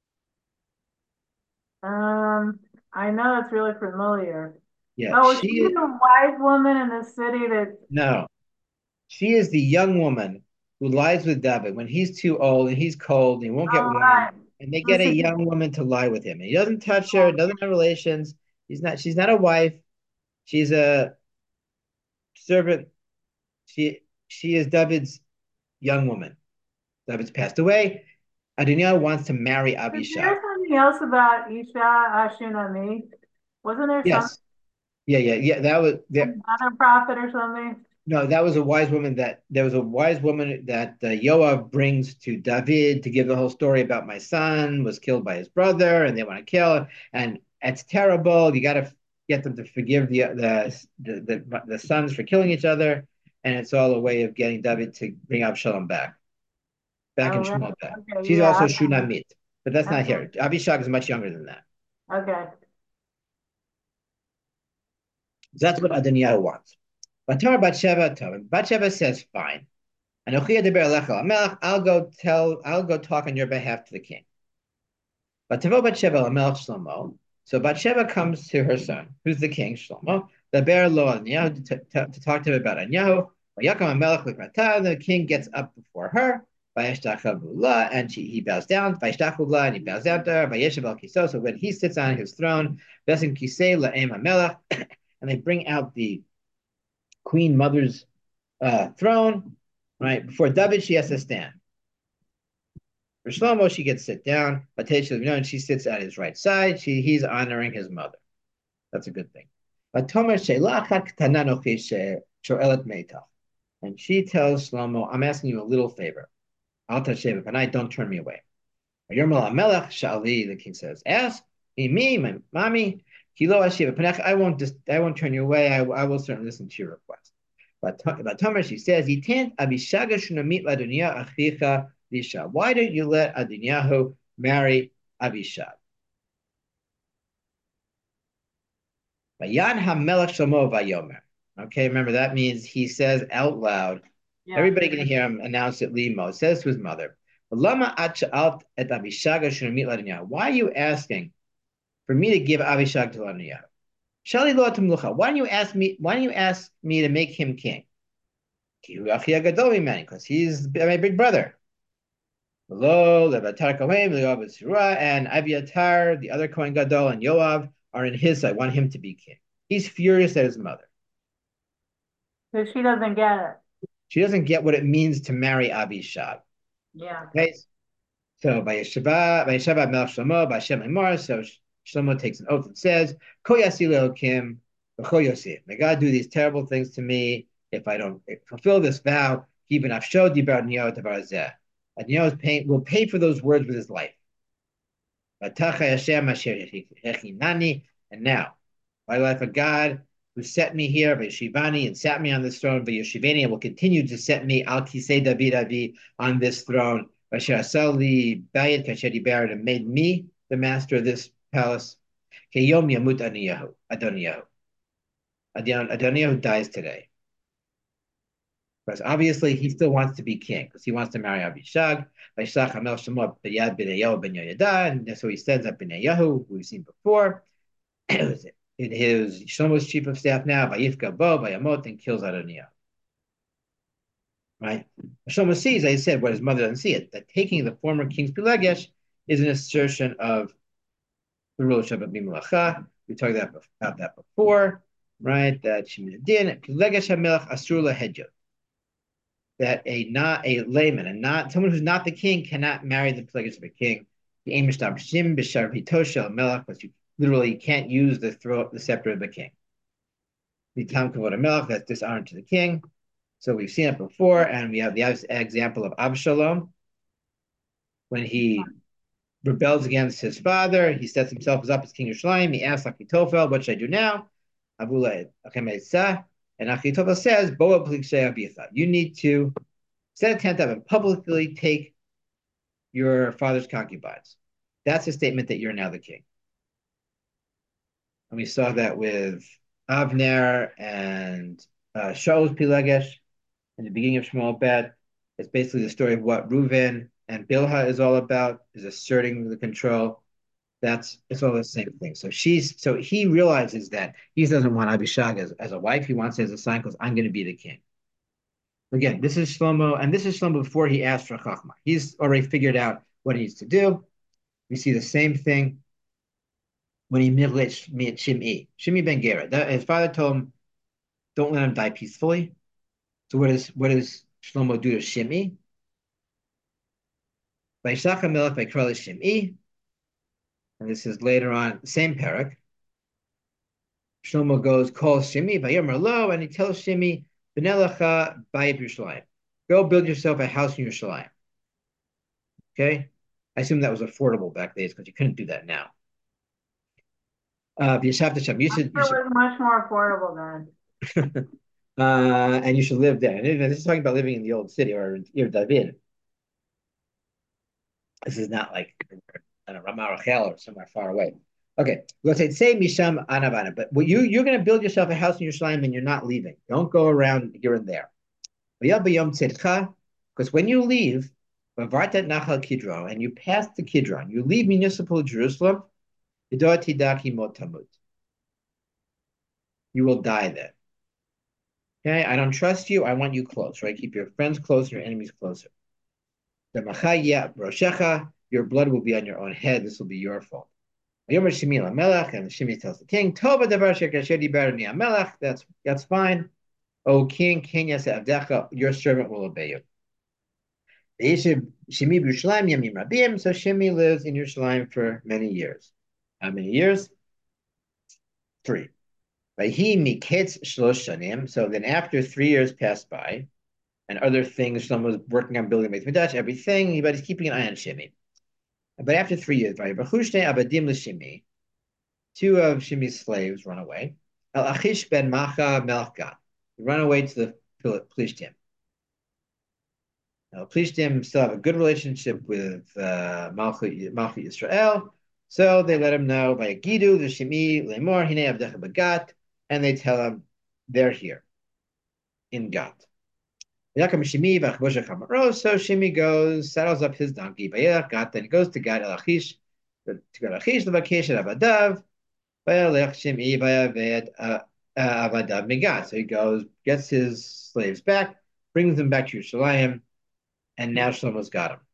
Speaker 2: Um, I know it's really familiar.
Speaker 1: Yeah,
Speaker 2: Oh, is
Speaker 1: she
Speaker 2: she
Speaker 1: is,
Speaker 2: the wise woman in the city that?
Speaker 1: no, she is the young woman who lies with David when he's too old and he's cold and he won't get
Speaker 2: Oh,
Speaker 1: warm,
Speaker 2: right.
Speaker 1: and they get
Speaker 2: This
Speaker 1: a
Speaker 2: is.
Speaker 1: young woman to lie with him. And he doesn't touch her, doesn't have relations. He's not. She's not a wife. She's a servant. She she is David's young woman. David's passed away. Adoniah wants to marry
Speaker 2: Is
Speaker 1: Abishag.
Speaker 2: there something else about Isha Ashunami? Wasn't there some
Speaker 1: Yes. Yeah, yeah, yeah. That was there.
Speaker 2: another prophet or something?
Speaker 1: No, that was a wise woman that there was a wise woman that uh, Yoav brings to David to give the whole story about my son was killed by his brother and they want to kill him. And it's terrible. You got to get them to forgive the, the the the the sons for killing each other, and it's all a way of getting David to bring Absalom back, back
Speaker 2: Oh,
Speaker 1: in
Speaker 2: right.
Speaker 1: Shmuel back.
Speaker 2: Okay,
Speaker 1: She's
Speaker 2: yeah.
Speaker 1: also Shunamit, but that's not
Speaker 2: Okay.
Speaker 1: here. Abishag is much younger than that.
Speaker 2: Okay.
Speaker 1: So that's what Adoniah wants. Batar Batsheva Tov. Batsheva says, fine. And I'll go tell, I'll go talk on your behalf to the king. But Tavo Batsheva Lamelch Shlomo. So Batsheva comes to her son, who's the king, Shlomo, the bear lo Anyahu to, to, to talk to him about Anyahu. The king gets up before her, and she, he bows down, and he bows down to her. So when he sits on his throne, and they bring out the queen mother's uh, throne, right? Before David, she has to stand. For Shlomo, she gets to sit down. And she sits at his right side. She, he's honoring his mother. That's a good thing. And she tells Shlomo, I'm asking you a little favor. I'll touch it, but I don't turn me away. The king says, ask me, my mommy. I won't just, I won't turn you away. I, I will certainly listen to your request. But Tomer, she says, why don't you let Adonyahu marry Abishag? Okay, remember that means he says out loud.
Speaker 2: Yeah.
Speaker 1: Everybody can hear him announce it. Limo says to his mother, why are you asking for me to give Abishag to Adonyahu? Why don't you ask me? Why don't you ask me to make him king? Because he's my big brother. And Abiatar, the other Kohen Gadol, and Yoav are in his side. Want him to be king. He's furious at his mother.
Speaker 2: Because she doesn't get it.
Speaker 1: She doesn't get what it means to marry Abishag.
Speaker 2: Yeah.
Speaker 1: Okay. So by Yeshua, by Yeshua Melech Shlomo, by Shem Lemar, so Shlomo takes an oath and says, Ko yasi le'okim, v'cho yosi. May God do these terrible things to me if I don't fulfill this vow. Even afsho dibar Adonyahu davar zeh. Adonyahu will pay for those words with his life. And now, by the life of God, who set me here, Veshivani, and sat me on this throne, Veshivani, and will continue to set me al kisei David Avi on this throne. Vasher Asali Bayit Kashedi Barrett and made me the master of this palace. Keyom Yamut Adoniyahu. Adoniyahu. Adoniyahu dies today. Because obviously he still wants to be king, because he wants to marry Abishag. And so he sends up Benayahu, who we've seen before. It was Shlomo's chief of staff now, Vayifka Bo, Vayamot, and kills Adoniyahu. Right? Shlomo sees, I said, what his mother doesn't see it, that taking the former king's Pilegesh is an assertion of the rule of Shabbat Bimulacha. We talked about, about that before, right? That Shemidin, Pilegesh HaMelech Asur LaHedjot. That a not a layman, and not someone who's not the king, cannot marry the Pilegesh of a king. The Amish Shim Bishar Vitoshel Melech, but you literally can't use the throat, the scepter of the king. The Tam Kavod Melech, that's dishonor to the king. So we've seen it before, and we have the example of Absalom when he rebels against his father. He sets himself up as king of Shalim. He asks Achitophel, "What should I do now?" Abula and Achitophel says, "Boa Abitha. You need to set a tent up and publicly take your father's concubines." That's a statement that you're now the king. And we saw that with Avner and uh, Shaul's Pilegesh in the beginning of Shmuel Bet. It's basically the story of what Reuven and Bilhah is all about, is asserting the control. That's it's all the same thing. So she's so he realizes that he doesn't want Abishag as, as a wife. He wants it as a sign because I'm going to be the king. Again, this is Shlomo, and this is Shlomo before he asked for Chachma. He's already figured out what he needs to do. We see the same thing when he migled Shimei, Shimei ben Gera. His father told him, "Don't let him die peacefully." So what does what does Shlomo do to Shimei? By Shach Melech by Krali Shimei, and this is later on the same parak. Shlomo goes, calls Shimei by Yomer Lo, and he tells Shimei, "Benelacha Bayit Yerushalayim. Go build yourself a house in Yerushalayim." Okay, I assume that was affordable back days because you couldn't do that now. Uh, you should, you should,
Speaker 2: It was much more affordable
Speaker 1: then. uh, and you should live there. And this is talking about living in the old city or Ir David. This is not like in a Ramah Rachel or somewhere far away. Okay, let's say say Misham Anavana, but what you you're going to build yourself a house in Yerushalayim and you're not leaving. Don't go around here and there. Because when you leave, Nachal Kidron, and you pass the Kidron, you leave municipal Jerusalem, you will die there. Okay, I don't trust you. I want you close, right? Keep your friends closer, your enemies closer. Your blood will be on your own head. This will be your fault. And Shimei tells the king, that's that's fine. O king, king, your servant will obey you. So Shimei lives in Yerushalayim for many years. How many years? Three. So then after three years passed by, and other things, someone was working on building Beit Mikdash, everything, but he's keeping an eye on Shimei. But after three years, two of Shimei's slaves run away. El Achish ben Macha Melech Gat. They run away to the Plishtim. Now, Plishtim still have a good relationship with uh, Malchut Israel, so they let him know by Gidu, the Shimei, Lemor, Hine Avdecha Bagat, and they tell him they're here in Gat. So Shimei goes, saddles up his donkey, Gat, then he goes to Gat El Achish, to go to Achish, the vacation of Adav, so he goes, gets his slaves back, brings them back to Yerushalayim, and now Shlomo's got him.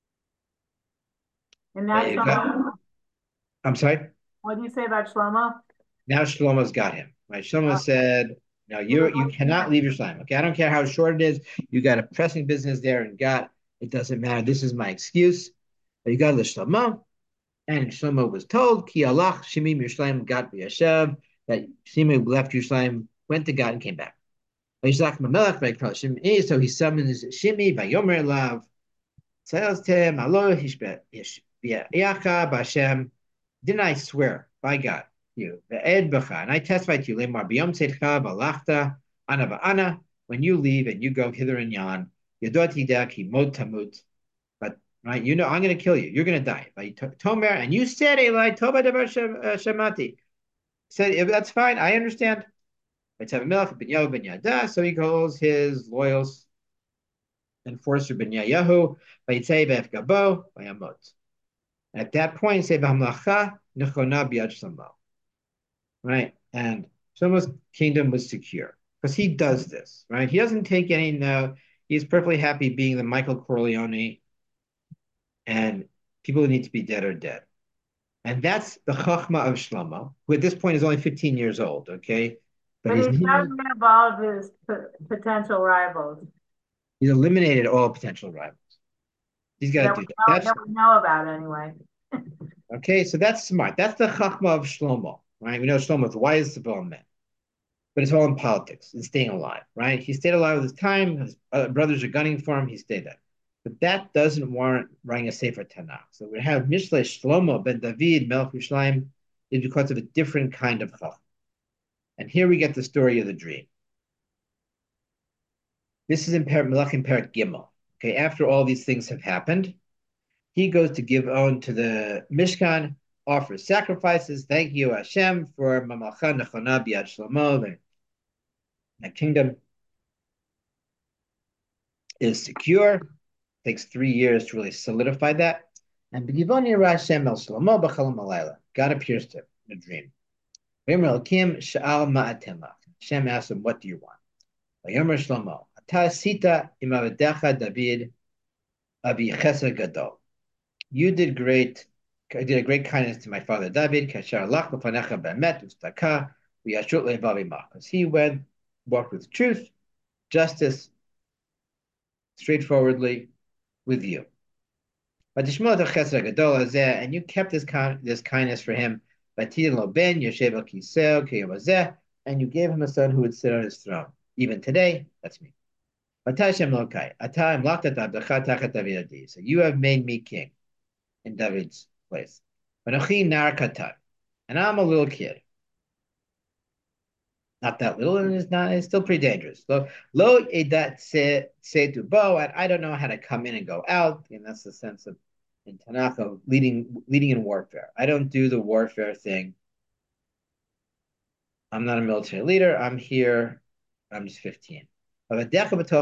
Speaker 2: And now Shlomo,
Speaker 1: I'm sorry?
Speaker 2: What do you say about Shlomo?
Speaker 1: Now Shlomo's got him. Right? Shlomo oh. said, no, you you cannot leave Yerushalayim. Okay, I don't care how short it is. You got a pressing business there and got, it doesn't matter. This is my excuse. But you got to Shlomo. And Shlomo was told, Ki alach Shimei Yerushalayim Gat v'yashav, that Shimei left Yerushalayim, went to God and came back. So he summons Shimei by Yomer Lav, tells him, Alo Yachah B'Hashem, didn't I swear by God, you, Ve'ed B'cha, and I testify to you, Lemar B'yom Tzedcha B'alachta, Ana Ba'ana, when you leave and you go hither and yon, Yadot Yidak Ki Mot Tamut, but right, you know I'm going to kill you. You're going to die. By Tomer, and you said, Eli Toba Debar Shemati. Said that's fine. I understand. So he calls his loyal enforcer Ben Yahu by Yitzay Bef Gabo by Amot. At that point, say B'hamlacha Nechona B'yad Shlomo. Right, and Shlomo's kingdom was secure because he does this. Right, he doesn't take any. No, he's perfectly happy being the Michael Corleone. And people who need to be dead are dead. And that's the Chachma of Shlomo, who at this point is only fifteen years old, okay? But
Speaker 2: But
Speaker 1: he's
Speaker 2: he's gotten rid of all of his potential rivals
Speaker 1: he's eliminated all potential rivals. He's got to
Speaker 2: that we
Speaker 1: do that.
Speaker 2: know,
Speaker 1: That's
Speaker 2: that we know about anyway.
Speaker 1: okay. So that's smart. That's the Chachma of Shlomo, right? We know Shlomo is the wisest of all men, but it's all in politics and staying alive, right? He stayed alive with his time. His uh, brothers are gunning for him. He stayed there. But that doesn't warrant writing a Sefer Tanakh. So we have Mishle Shlomo ben David Melech Yerushalayim is because of a different kind of Chachma. And here we get the story of the dream. This is in Per- Melachim Perak Gimel. Okay, after all these things have happened, he goes to give on to the Mishkan, offers sacrifices. Thank you, Hashem, for Mamalcha Nechona Biad Shlomo. The kingdom is secure. Takes three years to really solidify that. And B'givoni Hashem El Shlomo B'chalam Alayla. God appears to him in a dream. Kim Sha'al Ma'atem Hashem asks him, "What do you want?" Vayomer Shlomo, Ata Sita Imavadecha David Abi Chesed Gadol. You did great, did a great kindness to my father David. Kasher Lach L'Fanecha Be'emet Ustaka V'Yashut Le'Vavi Because he went, walked with truth, justice, straightforwardly with you. But and you kept this kind, this kindness for him. And you gave him a son who would sit on his throne. Even today, that's me. So you have made me king in David's place. And I'm a little kid. Not that little, and it's not. It's still pretty dangerous. Lo, lo edat se se to bo, and I don't know how to come in and go out. And that's the sense of in Tanakh of leading leading in warfare. I don't do the warfare thing. I'm not a military leader. I'm here. I'm just fifteen. And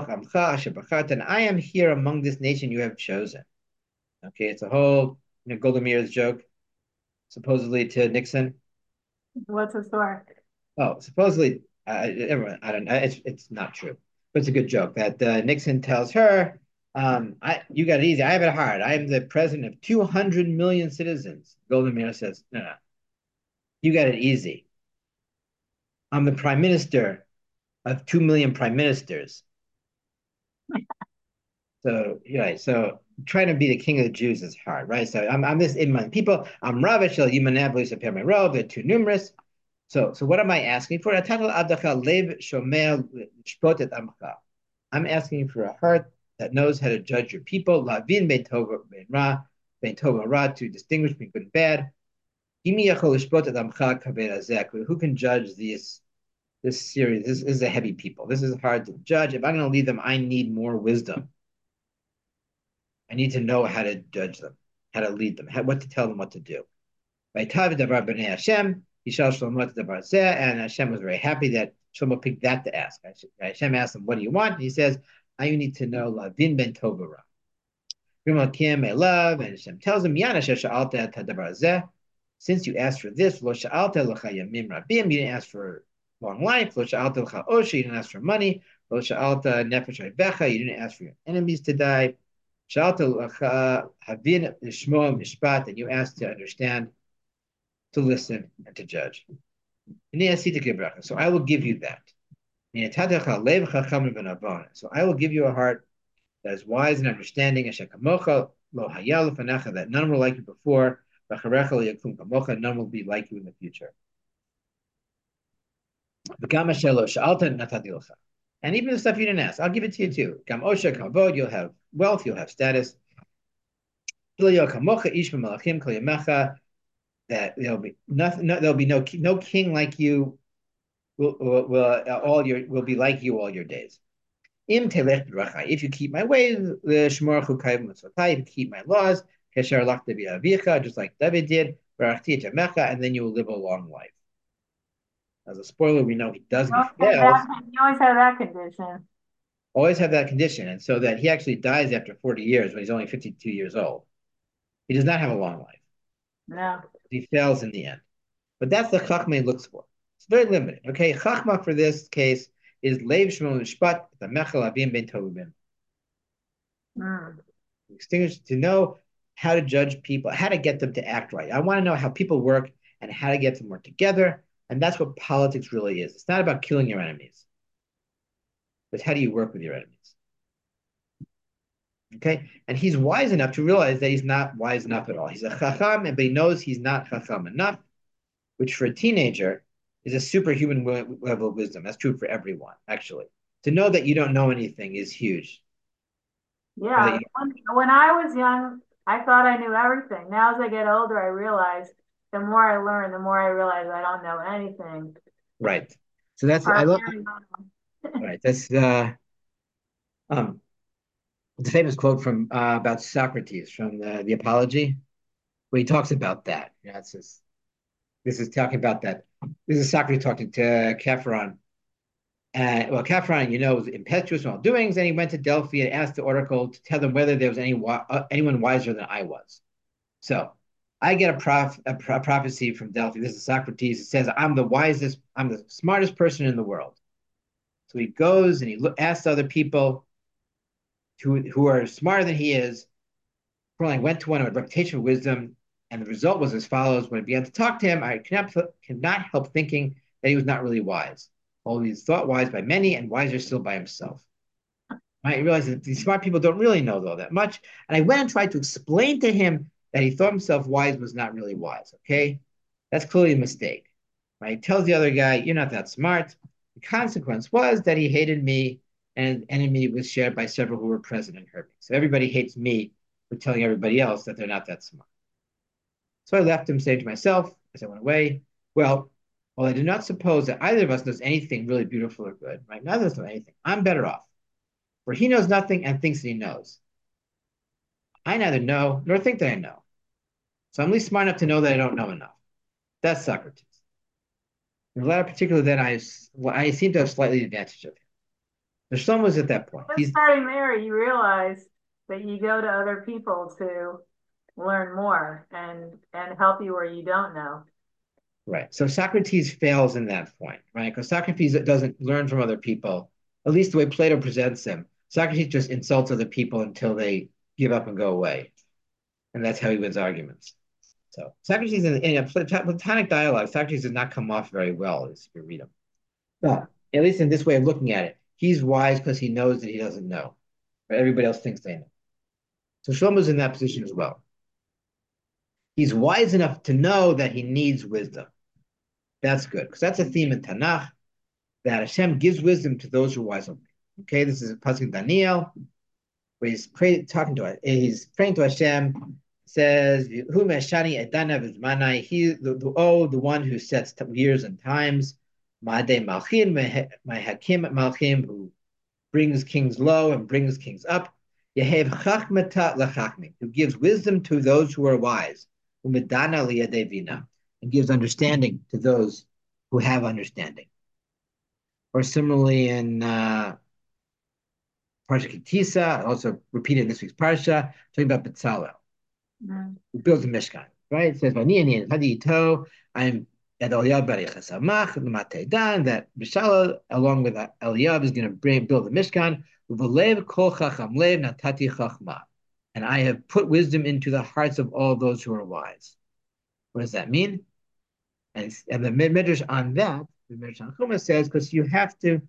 Speaker 1: I am here among this nation you have chosen. Okay, it's a whole you know, Golda Meir's joke, supposedly to Nixon.
Speaker 2: What's the story?
Speaker 1: Oh, supposedly, uh, everyone, I don't know. It's it's not true, but it's a good joke that uh, Nixon tells her, um, "I you got it easy. I have it hard. I am the president of two hundred million citizens." Golda Meir says, "No, no, you got it easy. I'm the prime minister of two million prime ministers." So yeah, so trying to be the king of the Jews is hard, right? So I'm I'm this in my people. I'm Ravish Yimanavli Sapir They're too numerous. So, so what am I asking for? I'm asking for a heart that knows how to judge your people. Lavin bein tova bein ra, bein tova ra, to distinguish between good and bad. Who can judge this this series? This, this is a heavy people. This is hard to judge. If I'm going to lead them, I need more wisdom. I need to know how to judge them, how to lead them, how, what to tell them what to do. By Tav Davar B'nei Hashem, Yishal Shlomo Davar Zeh, and Hashem was very happy that Shlomo picked that to ask. Hashem asked him, "What do you want?" And he says, "I need to know Lavin ben Tovara." Kim love, and Hashem tells him, "Yana Sha'alta Davar Zeh." Since you asked for this, Lo Sha'alta L'cha Yamim Rabim, you didn't ask for long life. Lo Sha'alta L'cha Osha, you didn't ask for money. Lo Sha'alta Nefesh Vecha, you didn't ask for your enemies to die. Sha'alta L'cha Havin Lishmo Mishpat, and you asked to understand, to listen, and to judge. So I will give you that. So I will give you a heart that is wise and understanding, that none were like you before, none will be like you in the future. And even the stuff you didn't ask, I'll give it to you too. You'll have wealth, you'll have status. That there'll be nothing. No, there'll be no no king like you. Will will, will uh, all your will be like you all your days. If you keep my ways, if you keep my laws, just like David did, and then you will live a long life. As a spoiler, we know he doesn't. He fails.
Speaker 2: You always have that condition.
Speaker 1: Always have that condition, and so that he actually dies after forty years when he's only fifty-two years old. He does not have a long life.
Speaker 2: No.
Speaker 1: He fails in the end. But that's the chachma he looks for. It's very limited. Okay, chachma for this case is leiv shmol mishpat the mechel avim ben tovim. Extinguish to know how to judge people, how to get them to act right. I want to know how people work and how to get them work together. And that's what politics really is. It's not about killing your enemies, but how do you work with your enemies? Okay. And he's wise enough to realize that he's not wise enough at all. He's a chacham, but he knows he's not chacham enough, which for a teenager is a superhuman level of wisdom. That's true for everyone, actually. To know that you don't know anything is huge.
Speaker 2: Yeah,
Speaker 1: You,
Speaker 2: when, when I was young, I thought I knew everything. Now, as I get older, I realize the more I learn, the more I realize I don't know anything.
Speaker 1: right. So that's I
Speaker 2: Or
Speaker 1: love.
Speaker 2: very little.
Speaker 1: Right. That's uh, um, the famous quote from uh, about Socrates from the, the Apology, where he talks about that. You know, it's just, this is talking about that. This is Socrates talking to Capheron. And well, Capheron, you know, was impetuous in all doings, and he went to Delphi and asked the oracle to tell them whether there was any uh, anyone wiser than I was. So I get a, prof, a, a prophecy from Delphi. This is Socrates. It says, I'm the wisest, I'm the smartest person in the world. So he goes and he look, asks other people who, who are smarter than he is. Crowley went to one with a reputation of wisdom, and the result was as follows. When I began to talk to him, I cannot, cannot help thinking that he was not really wise. Although he was thought wise by many and wiser still by himself. I realized that these smart people don't really know though that much. And I went and tried to explain to him that he thought himself wise was not really wise. Okay. That's clearly a mistake. Right? He tells the other guy, you're not that smart. The consequence was that he hated me, and enemy was shared by several who were present and heard me. So everybody hates me for telling everybody else that they're not that smart. So I left him saying to myself as I went away, well, while I do not suppose that either of us knows anything really beautiful or good, right? Neither of us know anything. I'm better off. For he knows nothing and thinks that he knows. I neither know nor think that I know. So I'm at least smart enough to know that I don't know enough. That's Socrates. In the latter particular, then I, well, I seem to have slightly advantage of him. The Shlomo was at that point.
Speaker 2: Just
Speaker 1: He's
Speaker 2: starting there, you realize that you go to other people to learn more and and help you where you don't know.
Speaker 1: right. So Socrates fails in that point, right? Because Socrates doesn't learn from other people, at least the way Plato presents him. Socrates just insults other people until they give up and go away. And that's how he wins arguments. So Socrates in, in a Platonic dialogue, Socrates does not come off very well as you read him. But at least in this way of looking at it, he's wise because he knows that he doesn't know, but everybody else thinks they know. So Shlomo's in that position as well. He's wise enough to know that he needs wisdom. That's good because that's a theme in Tanakh that Hashem gives wisdom to those who are wise. Okay, this is a pasuk Daniel where he's pray, talking to us. He's praying to Hashem. Says, "Who meshani edana v'zmanai?" He, the, the oh, the one who sets years and times. Ma'adei malchim, my hakim malchim, who brings kings low and brings kings up. Yehev chachmata lachachmim, who gives wisdom to those who are wise. Umedana liyadevina, and gives understanding to those who have understanding. Or similarly in uh, Parsha Kitisa, also repeated in this week's Parsha, talking about Betzalel, mm-hmm. who builds a Mishkan, right? It says, I'm at Eliyahu Bar Yechasamach, L'mateidan, that B'Shalal, along with Eliyahu, is going to bring build the Mishkan. Uvalev kol chacham lev natati chachma, and I have put wisdom into the hearts of all those who are wise. What does that mean? And, and the Midrash on that, the Midrash on Chumah says, because you have to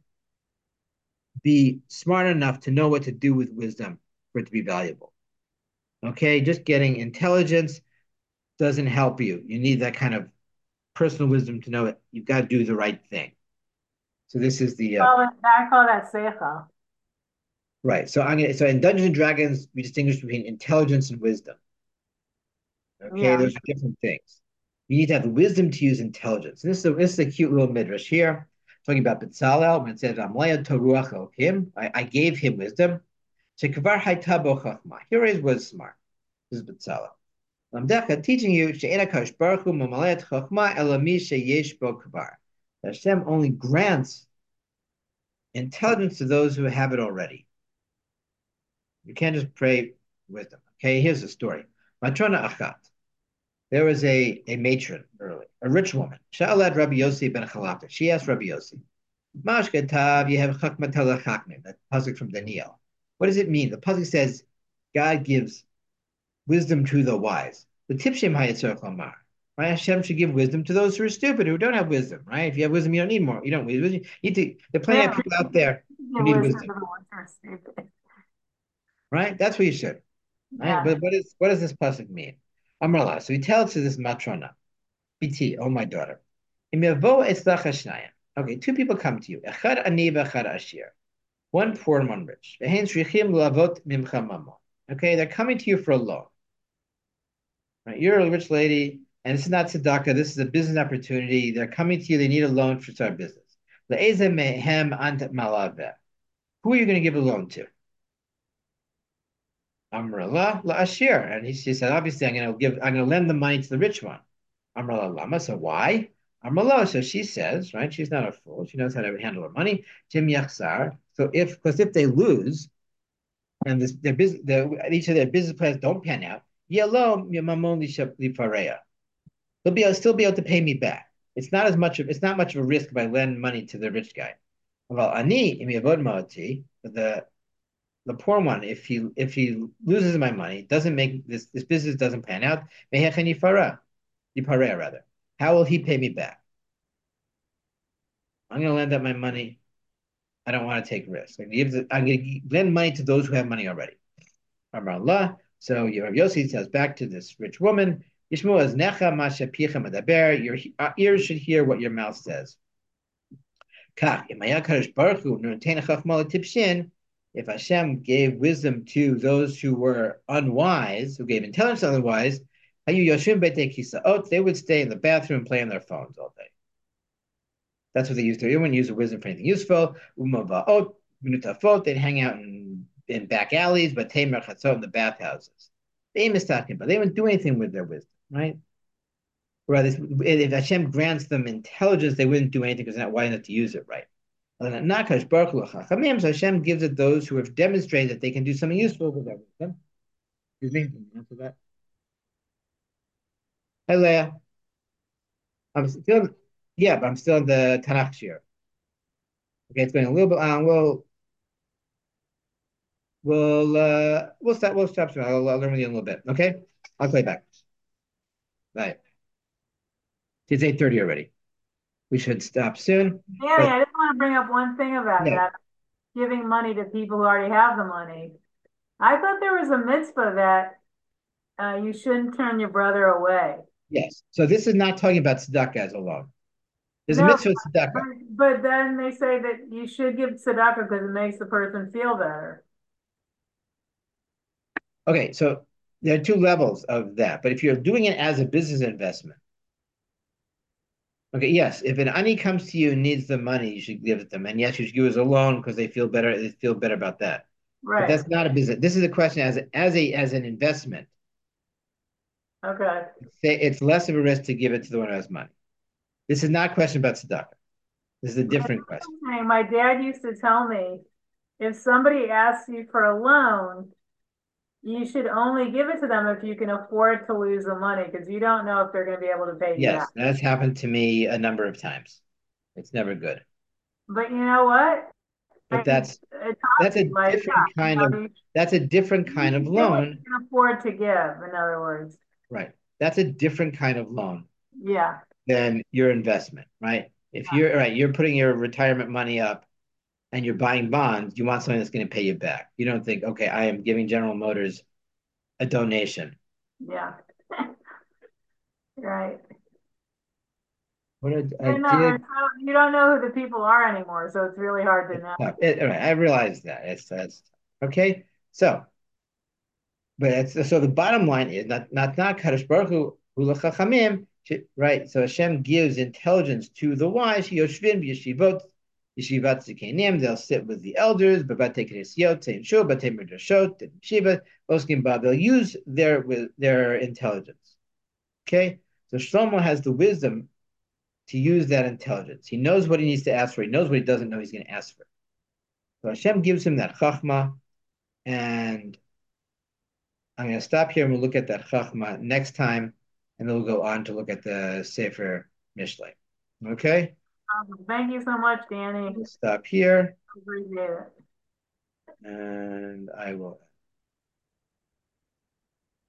Speaker 1: be smart enough to know what to do with wisdom for it to be valuable. Okay, just getting intelligence doesn't help you. You need that kind of personal wisdom to know that you've got to do the right thing. So this is the uh,
Speaker 2: I call that seichel.
Speaker 1: Right. So I'm gonna so in Dungeons and Dragons, we distinguish between intelligence and wisdom. Okay, yeah. Those are different things. You need to have the wisdom to use intelligence. And this is a, this is a cute little midrash here, talking about Betzalel, when it says, him, I, I gave him wisdom. Here he was smart. This is Betzalel. I'm teaching you that Hashem only grants intelligence to those who have it already. You can't just pray wisdom. Okay, here's the story. Matrona Achat. There was a, a matron early, a rich woman. Sha'alad Rabbi Yossi ben Chalafta. She asked Rabbi Yossi, Mashkatav, you have Chakmatala Chakmim, that pasuk from Daniel. What does it mean? The pasuk says God gives wisdom to the wise. The tipshim hayatzor lamar. Right? Hashem should give wisdom to those who are stupid, who don't have wisdom, right? If you have wisdom, you don't need more. You don't need wisdom. You need to, there are plenty of
Speaker 2: Yeah,
Speaker 1: people out there who
Speaker 2: it
Speaker 1: need
Speaker 2: was
Speaker 1: wisdom,
Speaker 2: the ones who are stupid.
Speaker 1: right? That's what you should, right?
Speaker 2: Yeah.
Speaker 1: But what is what does this pasuk mean? Amrullah. So he tells to this matrona, B T, oh my daughter. Okay, two people come to you. Echad ani v'echad ashir. One poor and one rich. Okay, they're coming to you for a loan. Right? You're a rich lady, and this is not tzedakah. This is a business opportunity. They're coming to you. They need a loan for start business. Who are you going to give a loan to? Amrullah la ashir, and he, she said, obviously, I'm going to give. I'm going to lend the money to the rich one. Amrullah lama. So why? Amrullah. So she says, right? She's not a fool. She knows how to handle her money. Jim yachsar. So if, because if they lose, and this, their business, their, each of their business plans don't pan out, yellow mamon lifareya. They'll be still be able to pay me back. It's not as much of it's not much of a risk if I lend money to the rich guy. Well, ani the the poor one, if he if he loses my money, doesn't make this this business doesn't pan out, rather. How will he pay me back? I'm going to lend out my money. I don't want to take risks. I'm going to lend money to those who have money already. Allah. So Rav Yossi says back to this rich woman, Yishmu as necha masha picha medaber. Your ears should hear what your mouth says. If Hashem gave wisdom to those who were unwise, who gave intelligence to the unwise, they would stay in the bathroom and play on their phones all day. That's what they used to do. They wouldn't use the wisdom for anything useful. They'd hang out in, in back alleys, but in the bathhouses. They talking about. They wouldn't do anything with their wisdom, right? Whereas if Hashem grants them intelligence, they wouldn't do anything because they're not wise enough to use it right. So Hashem gives it those who have demonstrated that they can do something useful with their wisdom. Excuse me, can you answer that? Hi, Leah. I'm still, yeah, but I'm still in the Tanakh shir. Okay, it's going a little bit long. We'll, we'll, uh, we'll stop. We'll stop soon. I'll, I'll learn with you in a little bit. Okay, I'll play back. Right. It's eight thirty already. We should stop soon.
Speaker 2: Danny,
Speaker 1: But
Speaker 2: I just want to bring up one thing about
Speaker 1: no,
Speaker 2: that, giving money to people who already have the money. I thought there was a mitzvah that uh, you shouldn't turn your brother away.
Speaker 1: yes. So this is not talking about tzedakah as alone. There's a
Speaker 2: No,
Speaker 1: mitzvah
Speaker 2: but,
Speaker 1: tzedakah.
Speaker 2: but then they say that you should give tzedakah because it makes the person feel better.
Speaker 1: Okay, so there are two levels of that. But if you're doing it as a business investment, okay, yes, if an ani comes to you and needs the money, you should give it them. And yes, you should give it as a loan because they feel better, they feel better about that. But
Speaker 2: Right.
Speaker 1: that's not a business. This is a question as a, as a as an investment.
Speaker 2: Okay.
Speaker 1: It's, it's less of a risk to give it to the one who has money. This is not a question about tzedakah. This is a different question.
Speaker 2: My dad used to tell me, if somebody asks you for a loan, you should only give it to them if you can afford to lose the money because you don't know if they're going to be able to pay you back.
Speaker 1: Yes, that's happened to me a number of times. It's never good.
Speaker 2: But you know what?
Speaker 1: But
Speaker 2: I,
Speaker 1: that's
Speaker 2: it
Speaker 1: that's
Speaker 2: taught
Speaker 1: a
Speaker 2: me, like,
Speaker 1: different
Speaker 2: yeah, you
Speaker 1: kind of
Speaker 2: know, you,
Speaker 1: that's a different kind of
Speaker 2: you get what you
Speaker 1: loan.
Speaker 2: can afford to give, in other words.
Speaker 1: Right. That's a different kind of loan
Speaker 2: Yeah.
Speaker 1: than your investment, right? If you're right, you're putting your retirement money up and you're buying bonds, you want something that's going to pay you back. You don't think, okay, I am giving General Motors a donation.
Speaker 2: Yeah. Right.
Speaker 1: What a, I
Speaker 2: You know,
Speaker 1: did.
Speaker 2: so you don't know who the people are anymore, so it's really hard to
Speaker 1: It's
Speaker 2: know.
Speaker 1: tough. It, all right, I realize that. It's that's okay. So, but it's so the bottom line is not not not Kadosh Baruch Hu Hu l'chachamim, right? So Hashem gives intelligence to the wise. Yoshvin b'yeshivot yeshivat zikenim. They'll sit with the elders. B'batei knesiyot tein shul b'batei midrashot and yeshiva oskim ba. They'll use their with their intelligence. Okay, so Shlomo has the wisdom to use that intelligence. He knows what he needs to ask for. He knows what he doesn't know he's going to ask for. So Hashem gives him that chachma, and I'm going to stop here and we'll look at that chachma next time, and then we'll go on to look at the Sefer Mishlei. Okay?
Speaker 2: Um, thank you so much, Danny.
Speaker 1: We'll stop here,
Speaker 2: Appreciate it.
Speaker 1: and I will.